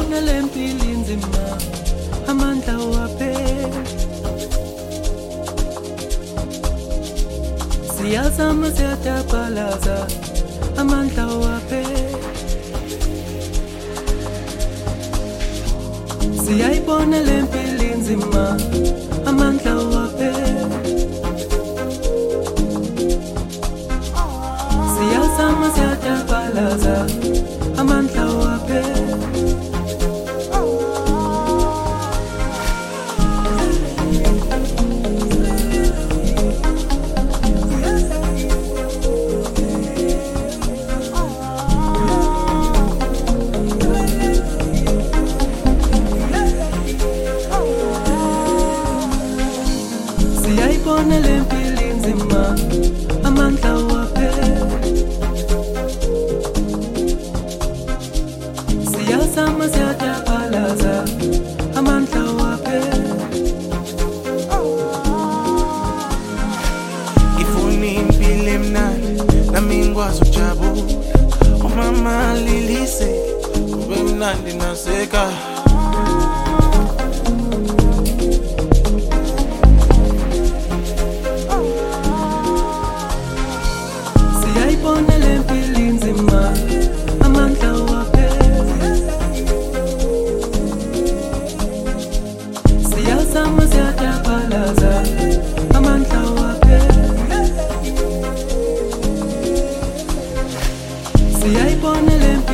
siyayibona le mpilo inzima amandla waphela siyazama siyatapalaza amandla waphela siyayibona le mpilo inzima amandla waphela siyazama siyatapalaza amandla waphela siyayibona le mpilo inzima amandla waphela siyazama siyatapalaza amandla waphela ngifuna impilo emnandi nami ngikwazi ukujabula umama lilise kube mnandi nasekhaya siyayibona le mpilo inzima amandla waphela siyazama siyatapalaza amandla waphela siyayibona le mpilo